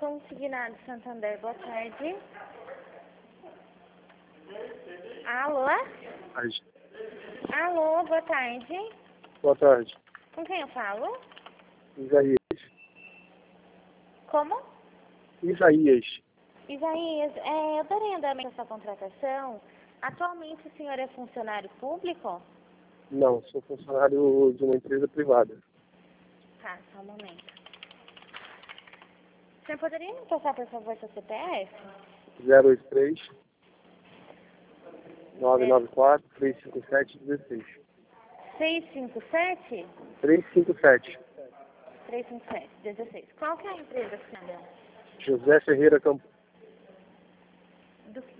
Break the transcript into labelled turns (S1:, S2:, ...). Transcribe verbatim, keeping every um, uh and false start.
S1: Consignado Santander, boa tarde. Alô?
S2: Tarde.
S1: Alô, boa tarde.
S2: Boa tarde.
S1: Com quem eu falo?
S2: Isaías.
S1: Como?
S2: Isaías.
S1: Isaías, é, eu darei andamento a sua contratação. Atualmente o senhor é funcionário público?
S2: Não, sou funcionário de uma empresa privada.
S1: Tá, só um momento. O senhor poderia me passar, por favor, seu C P F?
S2: zero oito três, nove nove quatro, três cinco sete, um seis.
S1: seis cinco sete?
S2: três cinco sete.
S1: três cinco sete, dezesseis. Qual que é a empresa que você anda?
S2: José Ferreira Campo.
S1: Do